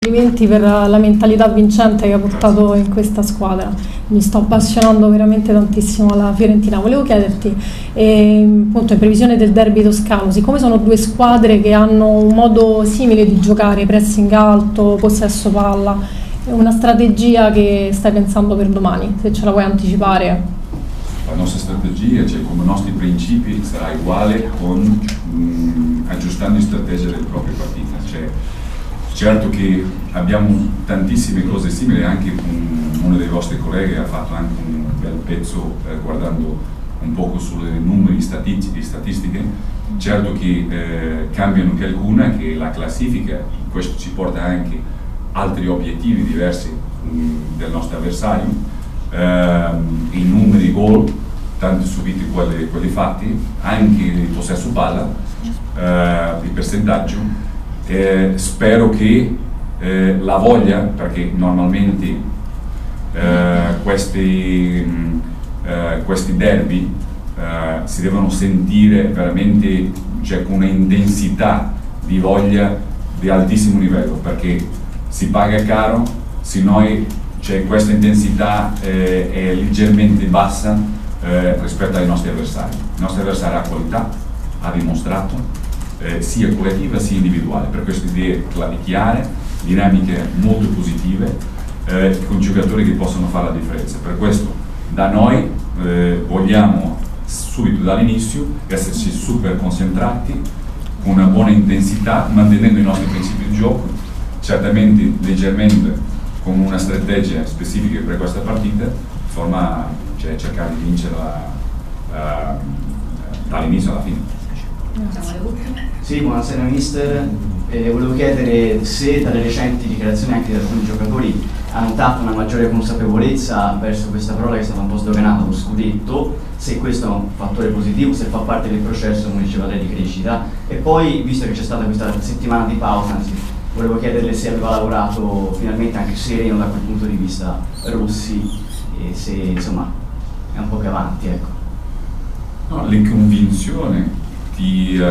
Complimenti per la mentalità vincente che ha portato in questa squadra. Mi sto appassionando veramente tantissimo alla Fiorentina. Volevo chiederti, appunto, in previsione del derby toscano, siccome sono due squadre che hanno un modo simile di giocare, pressing alto, possesso palla, è una strategia che stai pensando per domani, se ce la vuoi anticipare? La nostra strategia, cioè come i nostri principi, sarà uguale con aggiustando in strategia delle proprie partite. Certo che abbiamo tantissime cose simili, anche uno dei vostri colleghi ha fatto anche un bel pezzo guardando un poco sulle numeri statistiche. Certo che cambiano che alcune, che la classifica, questo ci porta anche altri obiettivi diversi del nostro avversario, i numeri gol, tanti subiti quelli fatti, anche il possesso palla, il percentaggio. Spero che la voglia, perché normalmente questi derby si devono sentire veramente, cioè, con un'intensità di voglia di altissimo livello, perché si paga caro se noi, cioè, questa intensità è leggermente bassa rispetto ai nostri avversari. Il nostro avversario ha qualità, ha dimostrato, sia collettiva sia individuale, per queste idee chiare, dinamiche molto positive, con giocatori che possono fare la differenza. Per questo da noi vogliamo subito dall'inizio esserci super concentrati, con una buona intensità, mantenendo i nostri principi di gioco, certamente leggermente con una strategia specifica per questa partita, forma, cioè, cercare di vincerla dall'inizio alla fine. Sì, buonasera mister, volevo chiedere se dalle recenti dichiarazioni anche di alcuni giocatori ha notato una maggiore consapevolezza verso questa parola che è stata un po' sdoganata, lo scudetto, se questo è un fattore positivo, se fa parte del processo, come diceva lei, di crescita. E poi, visto che c'è stata questa settimana di pausa, anzi, volevo chiederle se aveva lavorato finalmente anche sereno da quel punto di vista Rossi, e se insomma è un po' più avanti, ecco. No, le convinzioni ti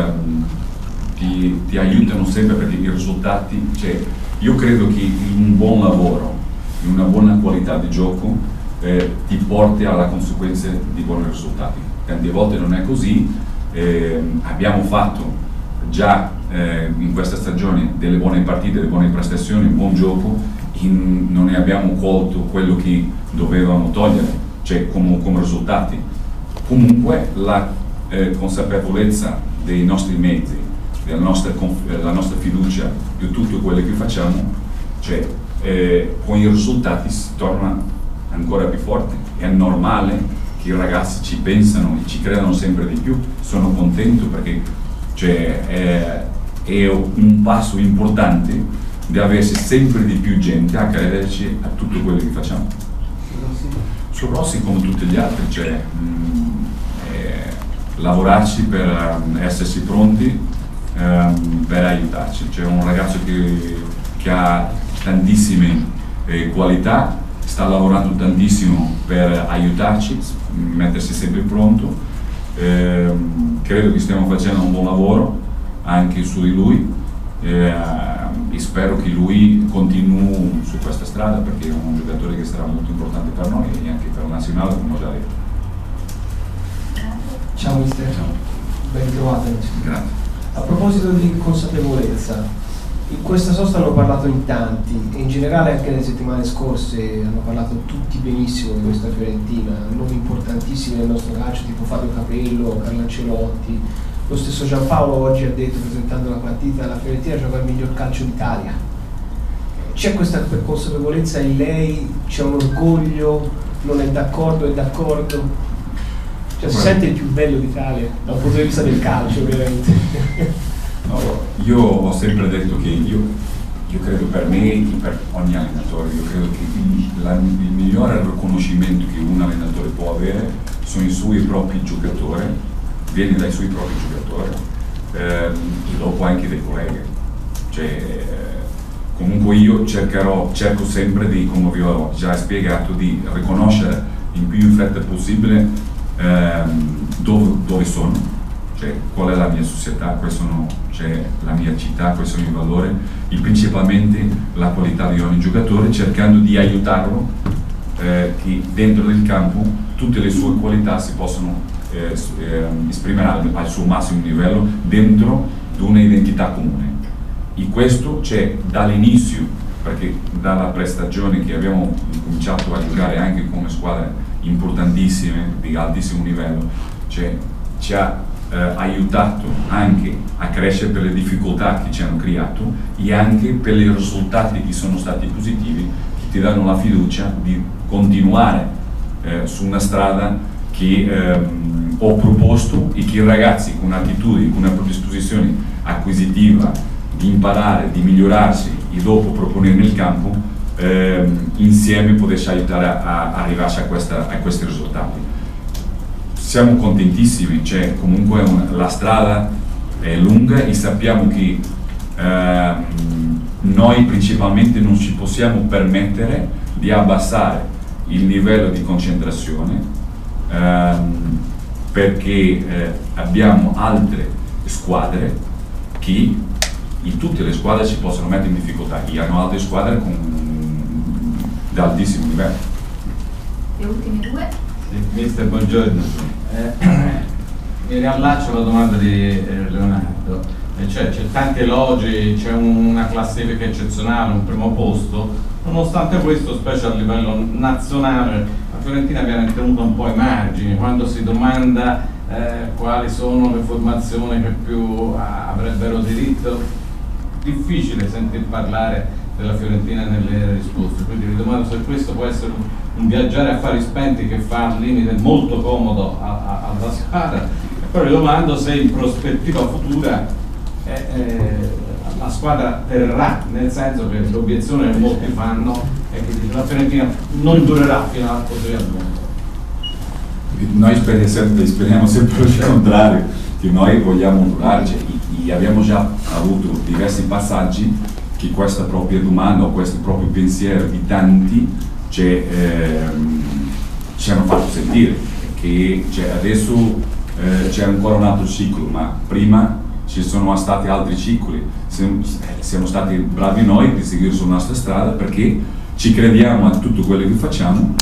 aiutano sempre, perché i risultati, cioè, io credo che un buon lavoro, una buona qualità di gioco ti porti alla conseguenza di buoni risultati. Tante volte non è così, abbiamo fatto già in questa stagione delle buone partite, delle buone prestazioni, un buon gioco, non ne abbiamo colto quello che dovevamo togliere, cioè come risultati. Comunque la consapevolezza dei nostri mezzi, della nostra fiducia di tutto quello che facciamo, cioè, con i risultati si torna ancora più forte. È normale che i ragazzi ci pensano e ci credano sempre di più. Sono contento perché, cioè, è un passo importante di averci sempre di più gente a crederci a tutto quello che facciamo. Su Rossi, come tutti gli altri, cioè, lavorarci per esserci pronti per aiutarci. C'è un ragazzo che ha tantissime qualità, sta lavorando tantissimo per aiutarci, mettersi sempre pronto. Credo che stiamo facendo un buon lavoro anche su di lui e spero che lui continui su questa strada, perché è un giocatore che sarà molto importante per noi e anche per la nazionale, come ho già detto. Ciao mister, ben trovato. Grazie. A proposito di consapevolezza, in questa sosta hanno parlato in tanti e in generale anche nelle settimane scorse hanno parlato tutti benissimo di questa Fiorentina, nomi importantissimi nel nostro calcio tipo Fabio Capello, Carlo Ancelotti, lo stesso Giampaolo oggi ha detto, presentando la partita, la Fiorentina gioca il miglior calcio d'Italia. C'è questa consapevolezza in lei? C'è un orgoglio? Non è d'accordo? È d'accordo? Cioè, si sente il più bello d'Italia dal punto di vista del calcio, ovviamente. No, io ho sempre detto che io credo, per me e per ogni allenatore, io credo che il migliore riconoscimento che un allenatore può avere sono i suoi propri giocatori, viene dai suoi propri giocatori e dopo anche dai colleghi. Cioè, comunque io cerco sempre di, come vi ho già spiegato, di riconoscere in più in fretta possibile dove sono, cioè qual è la mia società, cioè la mia città, quali sono i valori, e principalmente la qualità di ogni giocatore, cercando di aiutarlo che dentro del campo tutte le sue qualità si possono esprimere al suo massimo livello dentro di una identità comune. E questo c'è dall'inizio, perché dalla prestazione che abbiamo cominciato a giocare anche come squadre importantissime di altissimo livello, ci ha aiutato anche a crescere per le difficoltà che ci hanno creato e anche per i risultati che sono stati positivi, che ti danno la fiducia di continuare su una strada che ho proposto e che i ragazzi con un'attitudine, con una predisposizione acquisitiva di imparare, di migliorarsi e dopo proporre nel campo, insieme potesse aiutare a arrivarsi a questi risultati. Siamo contentissimi, cioè comunque la strada è lunga e sappiamo che noi principalmente non ci possiamo permettere di abbassare il livello di concentrazione perché abbiamo altre squadre che in tutte le squadre si possono mettere in difficoltà e hanno altre squadre di altissimo livello. Le ultime due? Mister, buongiorno. Mi riallaccio alla domanda di Leonardo, c'è tanti elogi, c'è una classifica eccezionale, un primo posto, nonostante questo, specie a livello nazionale, la Fiorentina viene tenuta un po' ai margini quando si domanda quali sono le formazioni che più avrebbero diritto. Difficile sentir parlare della Fiorentina nelle risposte, quindi vi domando se questo può essere un viaggiare a fari spenti che fa al limite molto comodo alla squadra, e poi vi domando se in prospettiva futura la squadra terrà, nel senso che l'obiezione che molti fanno è che la Fiorentina non durerà fino al così al mondo. Noi speriamo sempre il contrario, che noi vogliamo durarci e abbiamo già avuto diversi passaggi che questa propria domanda o questo proprio pensiero di tanti ci hanno fatto sentire che adesso c'è ancora un altro ciclo, ma prima ci sono stati altri cicli, siamo stati bravi noi di seguire sulla nostra strada perché ci crediamo a tutto quello che facciamo